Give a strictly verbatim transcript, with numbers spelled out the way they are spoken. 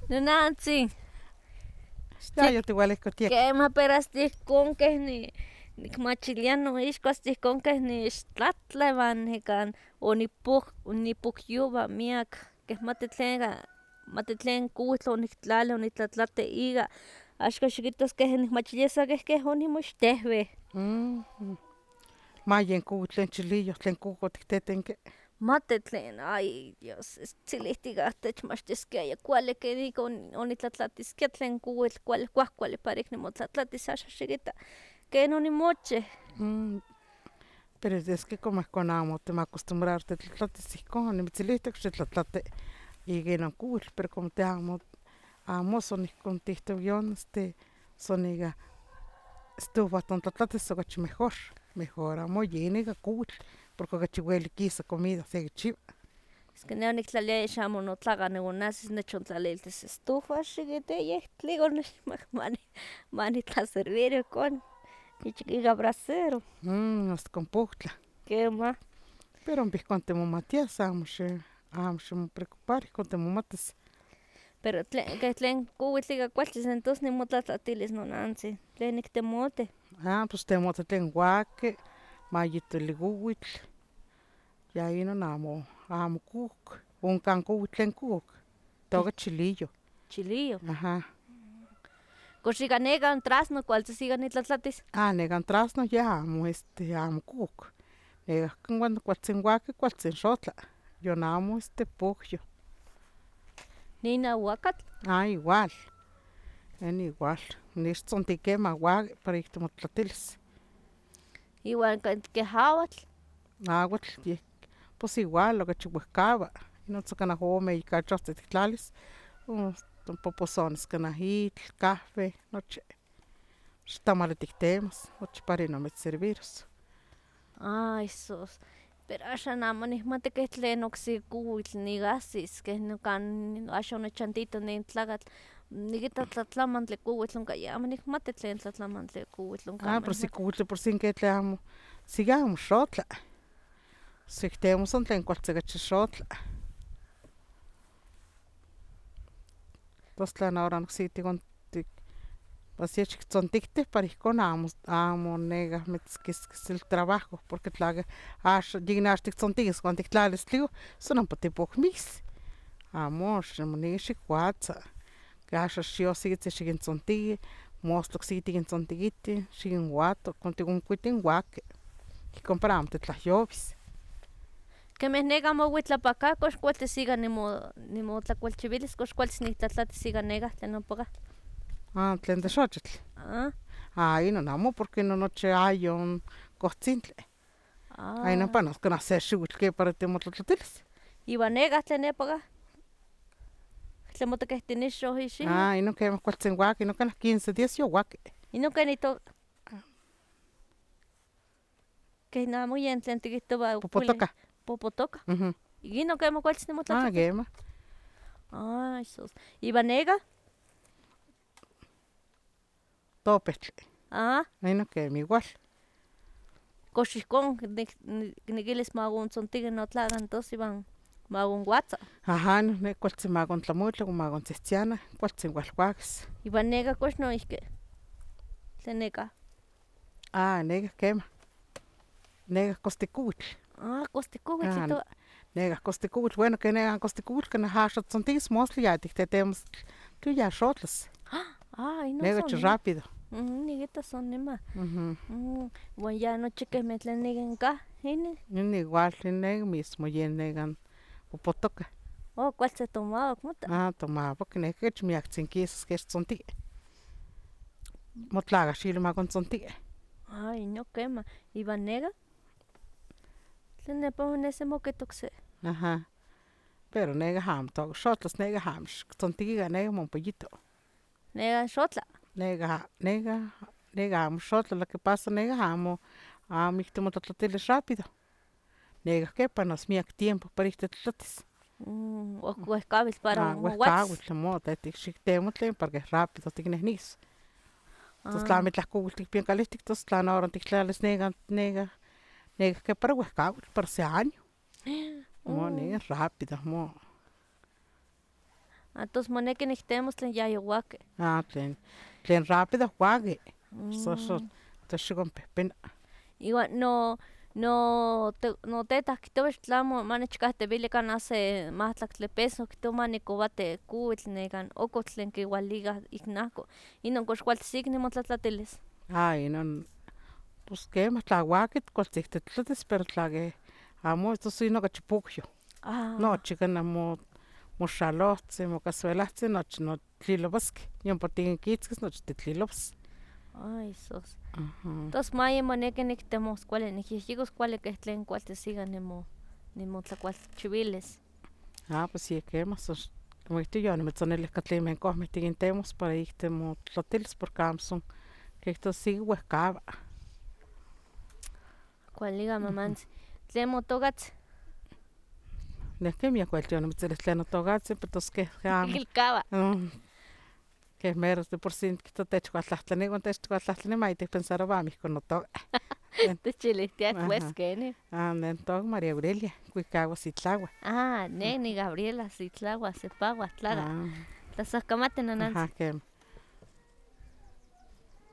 Nanantsin, Ya, yo te igual tiek. quema peras tihkon keh ni nikmachilia noixkuas tihkon keh nixtlatla iwan nikan onipoh onipohyowa miak keh mati tleka mati tlen kowitl oniktlali onitlatlati ika axkan xikitas keh nikmachilia sa keh keh onimochtehweh. Mm, ma yen kowitl tlen chililloh tlen kuko otiktetenki. Mati tlen, ay Dios, tzilihtika techmachtiskiaya kuali kenika on- onitlatlatiskia tlen kowitl kuali kuahkuali para ik nimotlatlatis axan xikita ken onimochih. Mm, pero es que como ihkon amo timacostumbraro titlatlatis ihkon onimitzilihtok xitlatlati ika inon kowitl, pero como te amo amo son ihkon tihtowa yon este son ika estufa tontlatlatis okachi mejor, mejor amo yen ika kowitl porque okachi welik kisa comida sekichiwa. Es que ne oniktlaliaya xamo notlaka nikonahsis nechontlalilitis estufa xikita yeh tlen mani manitlaserviro ihkon ich ika brasero. Mm, asta konpohtlah, Kemah. pero ompa ihkon timomatias amo xi amo ximopreocuparo ihkon timomatis. Pero tlen keh tlen kowitl ika kualtzin san tos nimotlatlatilis nonantzin, tlen niktemotih. Ah, pues temota tlen waki, mayeto iliuwitl, ya inon amo amo kuk, onkan kowitl tlen kuk, toka chililloh. Chilillo. Ajá. Kox ika nekan trasno kualtzin ika nitlatlatis. Ah, nekan trasno ya amo este amo kuk, nekahki cuando kualtzin waki kualtzin xotla, yon amo este pohyoh. Nin aguacatl. Ah, igual, yen igual, nixtzonti kema waki para ik timotlatilis. Iwan ka- keh awatl. Awatl yeh pues igual okachi wehkawa, noso kanah ome ika achostzin tiktlalis poposonis kanah itl, kahwen, nochi. Nochi tamali tiktemas, nochi para inon mitzserviros. Ay sos, pero axan amo nihmati keh tlen oksiki kowitl niahsis keh nokan axan onechantito nin tlakatl nikita tlatlamantli kowitl onka ya amo nikmati tlen tlatlamantli kowitl onka. Ah, pero si kowitl de por sí ke tlen amo, si amo xotla, siktemos san tlen kualtzin okachi xotla. Tos tlen ahora oksiki tikon tik pasiechtzontiktih para ihkon amo amo nekah mitzkiskis il trabajo, porque tla keh axan yin axan tiktzontikis wan tiktlalis tliwah san ompa tipokmis, amo ximoni xikuatza, keh axan xiosikitzin xikintzontik, mostla oksiki tikintzontikitin, xikinwato ihkon tikonkuito waki, ihkon para amo titlahyowis. Kemeh neka mowitlapan ka kox kualtis ika nimo nimotlakualchiuilis kox kualtis nitlatlatis ika nekah tlen ompaka. Ah, tlen de xochitl, Ah, ah inon amo porque inon nochi ayon kohtzintli, ah inon ah. panos kanah se xiuitl ke para timotlatlatilis. Iwan nekah tlen nepaka tlen motekehtinixoh ixiuyo. Ah, inon kemah kualtzin waki, inon kanah quince días yowaki. Inon ken ito keh amo yen tlen tikihtowa Popotokah. popotoka. Ujú. Inon kemah kualtis Ah, nimotlatlatis. kemah. Ay sos, iwan nekah. Topehtli, Ah, inon kemah igual. kox ihkon nik- nik- nikilis makontzontikih notlakan tos iwan makonwatza. Ajá, inon neh kualtzin makontlamotla o makontzihtziana, kualtzin walwakis. Iwan nekah kox noihki tlen nekah. Ah, nekah kemah, nekah kostikowitl. Ah, kostikowitl Ah, kihtowa. nekah kostikowitl, bueno ke nekan kostikowitl kanah axan tzontikis mostla ya tiktetemos tlen ya xotlas, Ah, inon nekah son chi nima. rápido. Mhm, nikita son nima. Ujú. Mm, Iwan ya nochi kemeh tlen nikan kah inin. Nin igual, nin mismo yen nekan popotokah. Oh, kualtzin tomawak mota. Ah, tomawak, neh kech miaktzin kisas kech tzontikeh. Motlakaxili makontzontikeh. Ay, no kemah. Iwan nekah tlen nepa nesi mokitok se. Ajá, pero nekah amo toka xotlas, nekah amo xiktzontiki nekah mompollito. Nekah xotla. Nekah nekah nekah amo xotla, lo que pasa nekah amo amo ik timotlatlatilis rápido. Nekah ke panos miak tiempo para ik titlatis. Mm, oh, wehkawitl para Ah, mowatz. wehkawitl amo teh xiktemo tlen para keh rápido tiknehnis. Tos tla Ah, amitlah kowitl tikpiankalihtik tos tla ahora tiktlalis nekah nekah nekah ke para wehkawitl para se año. Amo Mm. nekah rápido amo. Entonces moneki niktemos tlen yayouakeh. Ah, tlen tlen rápido waki. Mm. So so toxikonpehpena. Iwan no no te, notetah kihtowa tlamo manechkahtewili kanah se mahtlaktli peso kihtowa manikowati kuitl nekan okotl tlen kiwalikah ik nahko, inon kox kualtis ik nimotlatlatilis. Ah, inon pues kemah tla waki kualtzihtetlatis pero tla keh amo tos inon okachi pokyoh. Ah. Nochi kanah mo moxalohtzin, mocazuelahtzin nochi notliliwaskeh, nion por tikinkitzkis nochi titlilowas. Ay, sos. Aha. Tos mayi moneki niktemos kuali nikyihyikos kuali keh tlen kualtis ika nimo nimotlakualchiwilis. Ah, pues sí kemah sos noihti yonimitznonilihka tlen menkohmeh tikintemos para ik timotlatilis porque amo son kihtos ik wehkawa. Kuali ka mamantzin. ¿Tlen motokatzin? Neh ke miak wel yonimitzilih tlen notokatzin pero tos keh amo. Kilkawa. Mm, keh mero de por sí kihtowa techkualtlahtlani iwan techkualtlahtlani mayitihpensarowa amo ihkon notoka. Techilihtia pues Ajá. kenih. Ah, neh notoka María Aurelia, kuikawa Sitlahua. Ah, neh ni Gabriela Sitlahua sepahua tlara. Ah, Tlasahkamati nanantzi. ajá, kemah.